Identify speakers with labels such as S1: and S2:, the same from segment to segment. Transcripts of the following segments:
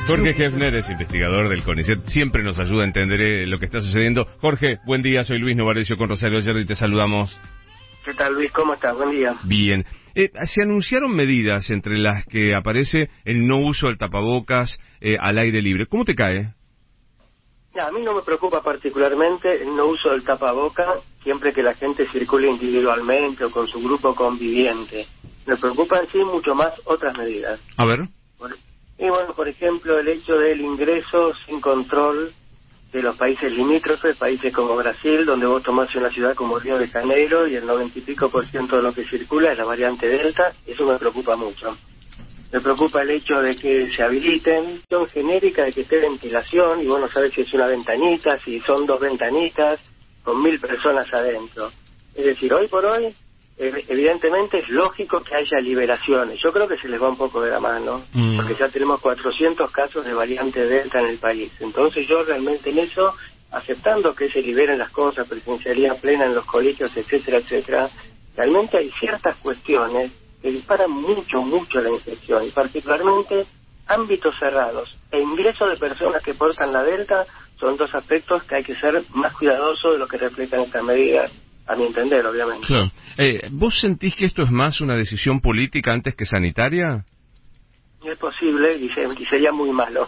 S1: Jorge Hefner es investigador del CONICET, siempre nos ayuda a entender lo que está sucediendo. Jorge, buen día, soy Luis Novarecio con Rosario Ayerdi y te saludamos.
S2: ¿Qué tal, Luis? ¿Cómo estás? Buen día.
S1: Bien. Se anunciaron medidas entre las que aparece el no uso del tapabocas al aire libre. ¿Cómo te cae?
S2: A mí no me preocupa particularmente el no uso del tapaboca siempre que la gente circule individualmente o con su grupo conviviente. Me preocupan sí mucho más otras medidas.
S1: A ver.
S2: Por ejemplo, el hecho del ingreso sin control de los países limítrofes, países como Brasil, donde vos tomás una ciudad como Río de Janeiro y el 90 y pico % de lo que circula es la variante Delta. Eso me preocupa mucho. Me preocupa el hecho de que se habiliten, son genérica de que esté ventilación, y vos no sabes si es una ventanita, si son 2 ventanitas, con 1000 personas adentro. Es decir, hoy por hoy, evidentemente es lógico que haya liberaciones. Yo creo que se les va un poco de la mano, porque ya tenemos 400 casos de variante Delta en el país. Entonces yo realmente en eso, aceptando que se liberen las cosas, presencialidad plena en los colegios, etcétera, etcétera, realmente hay ciertas cuestiones que disparan mucho la infección, y particularmente ámbitos cerrados e ingreso de personas que portan la Delta son 2 aspectos que hay que ser más cuidadosos de lo que reflejan estas medidas, a mi entender, obviamente.
S1: Claro. ¿Vos sentís que esto es más una decisión política antes que sanitaria?
S2: Es posible, y sería muy malo,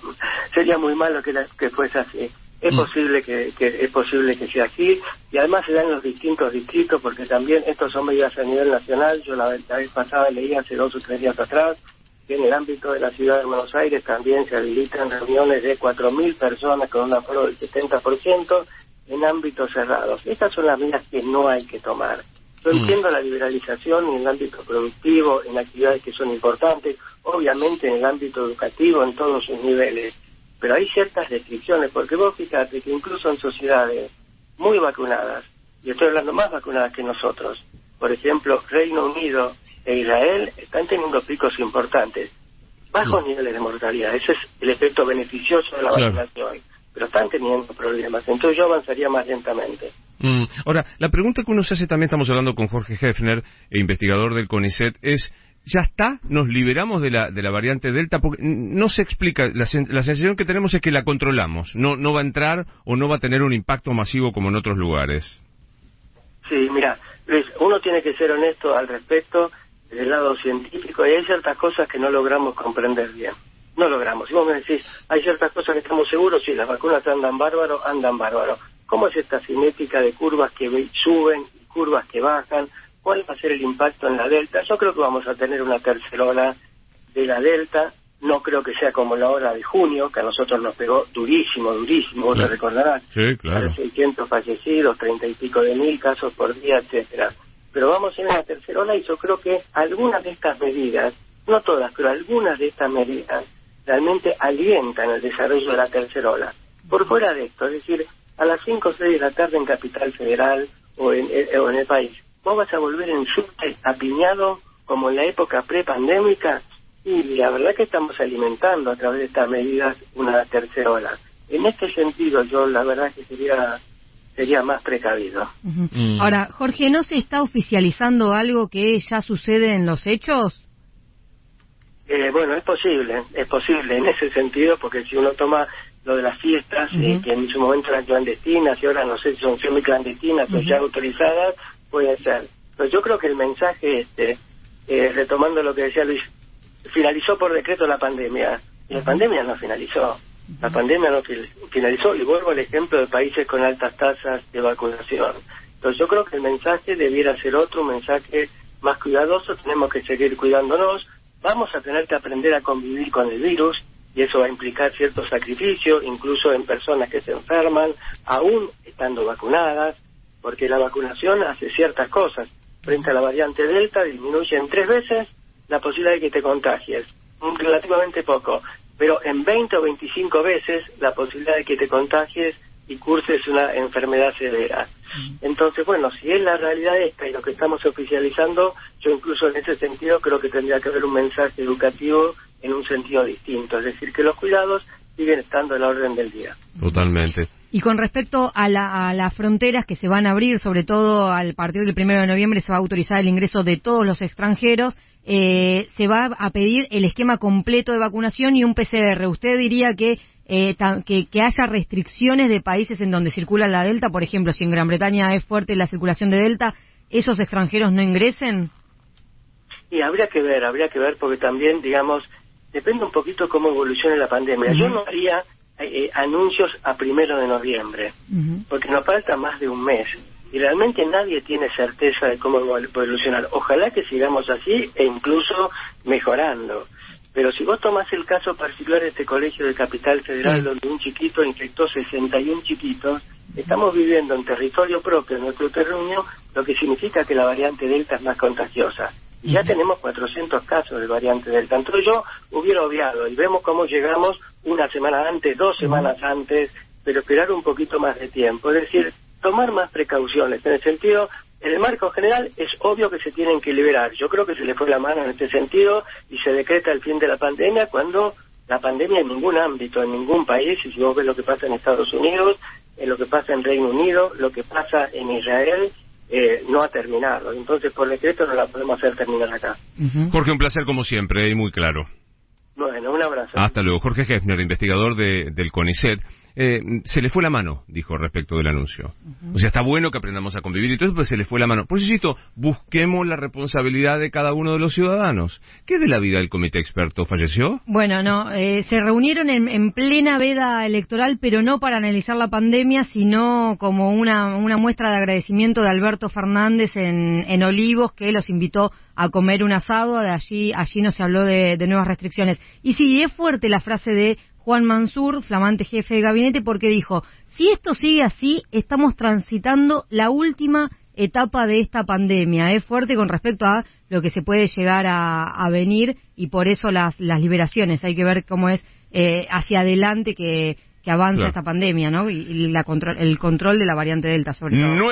S2: que fuese así. Es posible que sea así, y además se dan en los distintos distritos, porque también estos son medidas a nivel nacional. Yo la vez pasada leí hace 2 o 3 días atrás que en el ámbito de la ciudad de Buenos Aires también se habilitan reuniones de 4.000 personas con un aforo del 70% en ámbitos cerrados. Estas son las medidas que no hay que tomar. Yo entiendo la liberalización en el ámbito productivo, en actividades que son importantes, obviamente en el ámbito educativo, en todos sus niveles. Pero hay ciertas restricciones, porque vos fíjate que incluso en sociedades muy vacunadas, y estoy hablando más vacunadas que nosotros, por ejemplo, Reino Unido e Israel están teniendo picos importantes, bajos niveles de mortalidad. Ese es el efecto beneficioso de la vacunación, pero están teniendo problemas. Entonces yo avanzaría más lentamente.
S1: Ahora, la pregunta que uno se hace también, estamos hablando con Jorge Hefner, investigador del CONICET, es... ¿Ya está? ¿Nos liberamos de la variante Delta? Porque no se explica, la sensación que tenemos es que la controlamos, no va a entrar o no va a tener un impacto masivo como en otros lugares.
S2: Sí, mira, Luis, uno tiene que ser honesto al respecto del lado científico, y hay ciertas cosas que no logramos comprender bien. No logramos. Si vos me decís, hay ciertas cosas que estamos seguros, sí, las vacunas andan bárbaro. ¿Cómo es esta cinética de curvas que suben y curvas que bajan? ¿Cuál va a ser el impacto en la Delta? Yo creo que vamos a tener una tercera ola de la Delta. No creo que sea como la ola de junio, que a nosotros nos pegó durísimo, vos te recordarás.
S1: Sí, claro.
S2: 600 fallecidos, 30 y pico de 1000 casos por día, etcétera. Pero vamos en la tercera ola, y yo creo que algunas de estas medidas, no todas, pero algunas de estas medidas, realmente alientan el desarrollo de la tercera ola. Por fuera de esto, es decir, a las 5 o 6 de la tarde en Capital Federal o en el país, vos vas a volver en subte apiñado como en la época prepandémica, y la verdad que estamos alimentando a través de estas medidas una tercera ola. En este sentido yo la verdad que sería más precavido.
S3: Ahora, Jorge, ¿no se está oficializando algo que ya sucede en los hechos?
S2: Bueno, es posible en ese sentido, porque si uno toma lo de las fiestas, que en su momento eran clandestinas y ahora no sé si son semiclandestinas o ya autorizadas, puede ser. Pero yo creo que el mensaje retomando lo que decía Luis, finalizó por decreto la pandemia. Y la pandemia no finalizó. La pandemia no finalizó, y vuelvo al ejemplo de países con altas tasas de vacunación. Entonces yo creo que el mensaje debiera ser otro, un mensaje más cuidadoso. Tenemos que seguir cuidándonos. Vamos a tener que aprender a convivir con el virus, y eso va a implicar cierto sacrificio, incluso en personas que se enferman, aún estando vacunadas, porque la vacunación hace ciertas cosas. Frente a la variante Delta disminuye en 3 veces la posibilidad de que te contagies, relativamente poco, pero en 20 o 25 veces la posibilidad de que te contagies y curses una enfermedad severa. Entonces, bueno, si es la realidad esta y lo que estamos oficializando, yo incluso en ese sentido creo que tendría que haber un mensaje educativo en un sentido distinto, es decir, que los cuidados siguen estando en la orden del día.
S1: Totalmente.
S3: Y con respecto a las fronteras que se van a abrir, sobre todo a partir del 1 de noviembre se va a autorizar el ingreso de todos los extranjeros, se va a pedir el esquema completo de vacunación y un PCR. ¿Usted diría que haya restricciones de países en donde circula la Delta? Por ejemplo, si en Gran Bretaña es fuerte la circulación de Delta, ¿esos extranjeros no ingresen?
S2: Y habría que ver porque también, digamos, depende un poquito cómo evolucione la pandemia. Yo no haría anuncios a 1 de noviembre, porque nos falta más de un mes y realmente nadie tiene certeza de cómo va a evolucionar. Ojalá que sigamos así e incluso mejorando. Pero si vos tomás el caso particular de este colegio de Capital Federal, donde un chiquito infectó 61 chiquitos, estamos viviendo en territorio propio, en nuestro terruño, lo que significa que la variante Delta es más contagiosa. Y ya tenemos 400 casos de variante Delta. Entonces yo hubiera obviado, y vemos cómo llegamos una semana antes, 2 semanas antes, pero esperar un poquito más de tiempo. Es decir, tomar más precauciones. En el sentido, en el marco general, es obvio que se tienen que liberar. Yo creo que se le fue la mano en este sentido y se decreta el fin de la pandemia cuando la pandemia en ningún ámbito, en ningún país, y si vos ves lo que pasa en Estados Unidos, en lo que pasa en Reino Unido, lo que pasa en Israel, no ha terminado. Entonces, por decreto no la podemos hacer terminar acá.
S1: Jorge, un placer como siempre y muy claro.
S2: Bueno, un abrazo.
S1: Hasta luego. Jorge Hefner, investigador del CONICET. Se le fue la mano, dijo respecto del anuncio. O sea, está bueno que aprendamos a convivir y todo eso, pero se le fue la mano. Por eso, insisto, busquemos la responsabilidad de cada uno de los ciudadanos. ¿Qué de la vida del comité experto? ¿Falleció?
S3: Bueno, no, se reunieron en plena veda electoral, pero no para analizar la pandemia, sino como una muestra de agradecimiento de Alberto Fernández en Olivos, que los invitó a comer un asado. De allí no se habló de nuevas restricciones. Y sí, es fuerte la frase de Juan Mansur, flamante jefe de gabinete, porque dijo, si esto sigue así, estamos transitando la última etapa de esta pandemia. Es fuerte con respecto a lo que se puede llegar a venir y por eso las liberaciones. Hay que ver cómo es hacia adelante que avanza esta pandemia, ¿no? Y el control de la variante Delta, sobre todo.